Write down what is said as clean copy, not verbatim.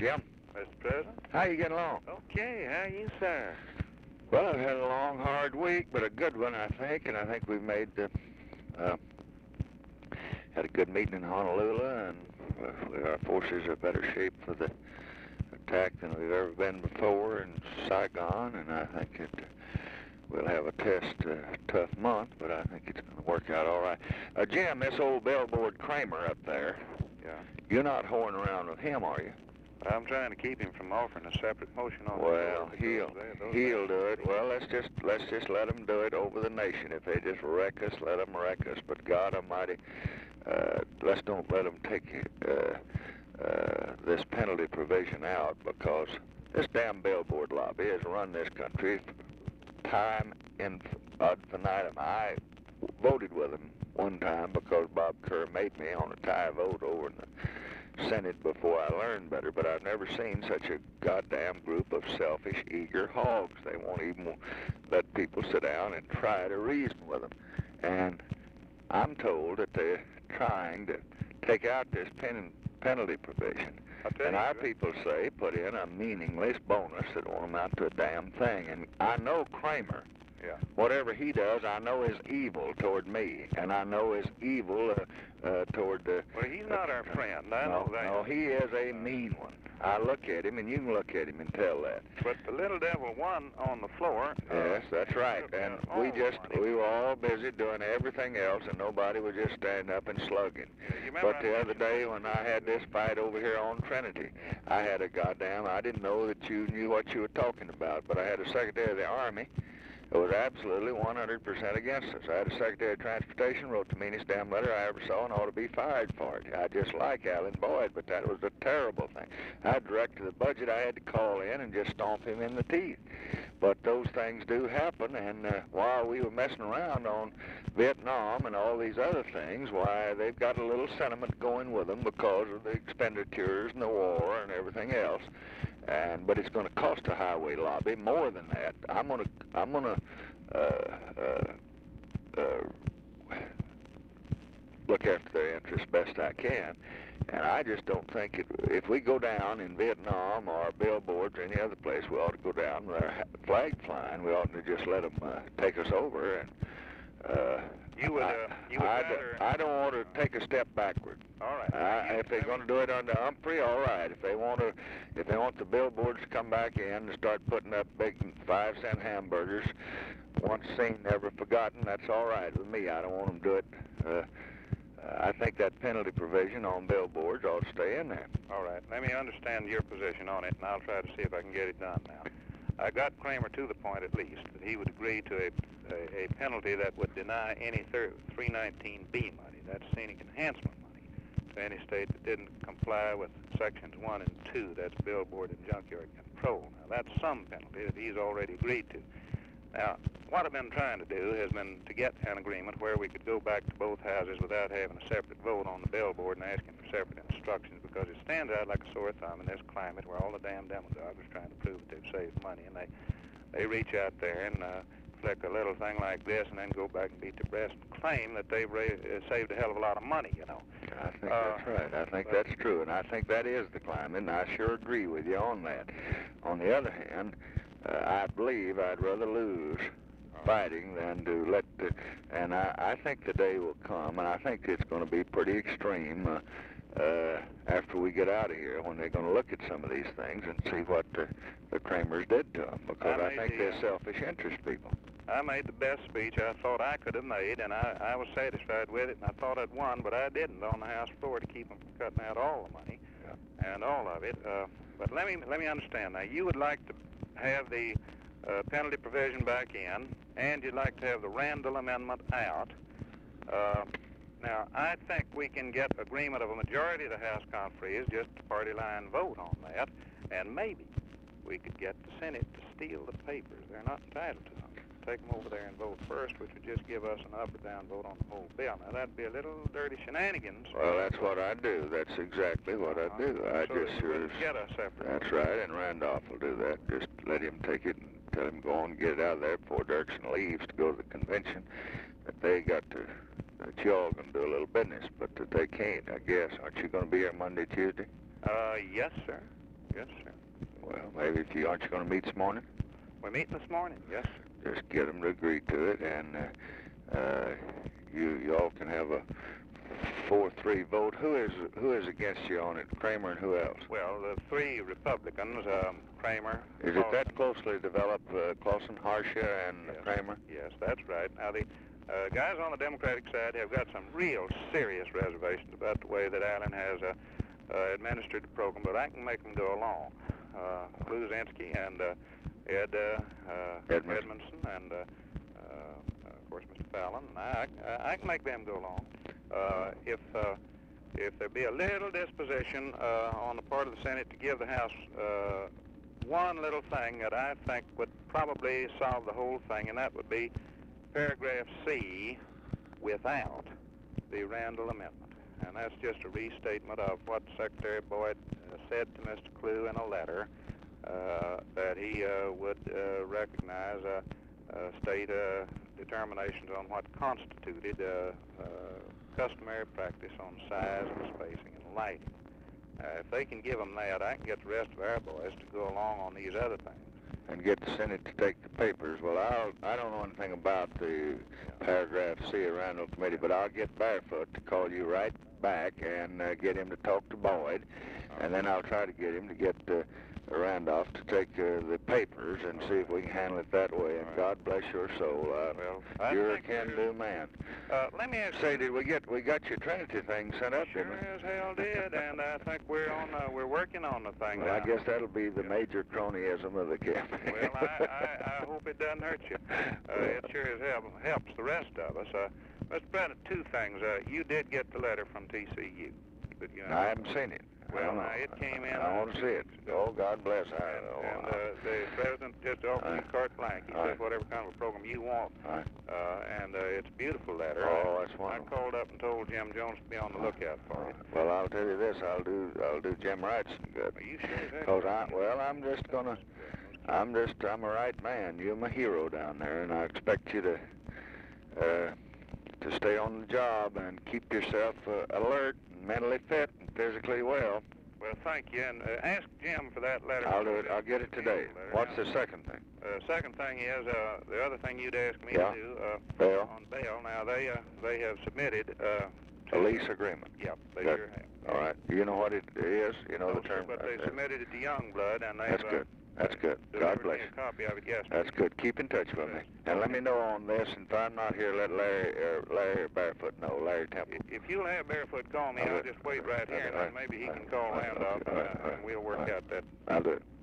Jim. Mr. President? How you getting along? Okay, how are you, sir? Well, I've had a long, hard week, but a good one, I think. And I think we've made had a good meeting in Honolulu, and our forces are in better shape for the attack than we've ever been before in Saigon. And I think we'll have a tough month, but I think it's going to work out all right. Jim, this old billboard Kramer up there. Yeah. You're not hoeing around with him, are you? I'm trying to keep him from offering a separate motion on Well, he'll do it. Well, let's just let him do it over the nation. If they just wreck us, let them wreck us. But God Almighty, let's don't let them take this penalty provision out, because this damn billboard lobby has run this country time in ad infinitum. I voted with him one time because Bob Kerr made me on a tie vote over in the Senate before I learned better, but I've never seen such a goddamn group of selfish, eager hogs. They won't even let people sit down and try to reason with them. And I'm told that they're trying to take out this penalty provision. And our people say put in a meaningless bonus that won't amount to a damn thing. And I know Kramer. Yeah. Whatever he does, I know is evil toward me, and I know is evil toward the... Well, he's not our friend. I know that. No, he is a mean one. I look at him, and you can look at him and tell that. But the little devil won on the floor. Yes, that's right. And we were all busy doing everything else, and nobody was just standing up and slugging. But the other day when I had this fight over here on Trinity, I had I didn't know that you knew what you were talking about, but I had a Secretary of the Army. It was absolutely 100% against us. I had a Secretary of Transportation wrote the meanest damn letter I ever saw and ought to be fired for it. I just like Alan Boyd, but that was a terrible thing. I directed the budget. I had to call in and just stomp him in the teeth. But those things do happen, and while we were messing around on Vietnam and all these other things, why, they've got a little sentiment going with them because of the expenditures and the war and everything else. But it's going to cost the highway lobby more than that. I'm gonna look after their interests best I can, and I just don't think if we go down in Vietnam or billboards or any other place, we ought to go down with our flag flying. We oughtn't to just let them take us over. And I don't want to take a step backward. All right. If they're going to do it under Humphrey, all right. If they want the billboards to come back in and start putting up big 5-cent hamburgers, once seen, never forgotten, that's all right with me. I don't want them to do it. I think that penalty provision on billboards ought to stay in there. All right. Let me understand your position on it, and I'll try to see if I can get it done now. I got Kramer to the point, at least, that he would agree to a penalty that would deny any 319B money, that's scenic enhancement money, to any state that didn't comply with sections 1 and 2, that's billboard and junkyard control. Now, that's some penalty that he's already agreed to. Now, what I've been trying to do has been to get an agreement where we could go back to both houses without having a separate vote on the billboard and asking for separate instructions, because it stands out like a sore thumb in this climate where all the damn demagogues are trying to prove that they've saved money, and they reach out there and flick a little thing like this and then go back and beat their breast and claim that they've saved a hell of a lot of money, you know. I think that's right. I think that's true, and I think that is the climate, and I sure agree with you on that. On the other hand, I believe I'd rather lose fighting than to let and I think the day will come, and I think it's going to be pretty extreme after we get out of here, when they're going to look at some of these things and see what the Kramers did to them, because I think they're selfish interest people. I made the best speech I thought I could have made, and I was satisfied with it, and I thought I'd won, but I didn't on the House floor to keep them from cutting out all the money and all of it. But let me understand. Now, you would like to have the penalty provision back in, and you'd like to have the Randall Amendment out. Now, I think we can get agreement of a majority of the House conferees, just a party line vote on that, and maybe we could get the Senate to steal the papers. They're not entitled to them. Take them over there and vote first, which would just give us an up or down vote on the whole bill. Now, that'd be a little dirty shenanigans. Well, that's what I do. That's exactly what I do. I just sure get a separate. That's right, and Randolph will do that. Just let him take it and tell him go on and get it out of there before Dirksen leaves to go to the convention. That they got to, that y'all can do a little business, but that they can't, I guess. Aren't you going to be here Monday, Tuesday? Yes, sir. Yes, sir. Well, maybe if you aren't you going to meet this morning? We're meeting this morning. Yes, sir. Just get them to agree to it, and you all can have a 4-3 vote. Who is against you on it? Kramer and who else? Well, the three Republicans, Kramer. Is it that closely developed, Clausen, Harsha, and Yes. Kramer? Yes, that's right. Now, the guys on the Democratic side have got some real serious reservations about the way that Allen has administered the program, but I can make them go along. Lou Zinsky and Edmondson and, of course, Mr. Fallon. I can make them go along. If there be a little disposition on the part of the Senate to give the House one little thing that I think would probably solve the whole thing, and that would be paragraph C without the Randall Amendment. And that's just a restatement of what Secretary Boyd said to Mr. Clue in a letter, that he would recognize state determinations on what constituted customary practice on size and spacing and lighting. If they can give them that, I can get the rest of our boys to go along on these other things. And get the Senate to take the papers. Well, I don't know anything about the paragraph C of Randall Committee, but I'll get Barefoot to call you right back and get him to talk to Boyd, and then I'll try to get him to get Randolph to take the papers and see if we can handle it that way. And God bless your soul. You're a can-do man. Let me ask Say, did we got your Trinity thing sent up, Sure didn't we? as hell did, and I think we're working on the thing Well, now. I guess that'll be the major cronyism of the campaign. Well, I hope it doesn't hurt you. It sure as hell helps the rest of us. Mr. Bennett, two things. You did get the letter from TCU, but you know. I haven't seen it. Well, it came in. I want to see it. Oh, God bless. And the president just offered you carte blanche. He said whatever kind of a program you want. And it's a beautiful letter. Oh, that's wonderful. I called up and told Jim Jones to be on the lookout for it. Well, I'll tell you this. I'll do Jim Wright some good. Are you sure? Because I'm a right man. You're my hero down there, and I expect you to stay on the job and keep yourself alert, and mentally fit, and physically well. Well, thank you, and ask Jim for that letter. I'll do it. I'll get it today. What's the second thing? Second thing is the other thing you'd asked me Yeah. to do Bail? on bail. Now they have submitted A lease agreement. Yep, they Good. sure have. All right. Do you know what it is? You know No, the sir, term? but they submitted it to Youngblood, and they That's good. That's good. God delivered bless me you. a copy of it yesterday. That's good. Keep in touch with me. And let me know on this, and if I'm not here, let Larry Barefoot know, Larry Temple. If you'll have Barefoot call me, I'll just wait right here, and then maybe he can call Randolph, and we'll work out that. I'll do it.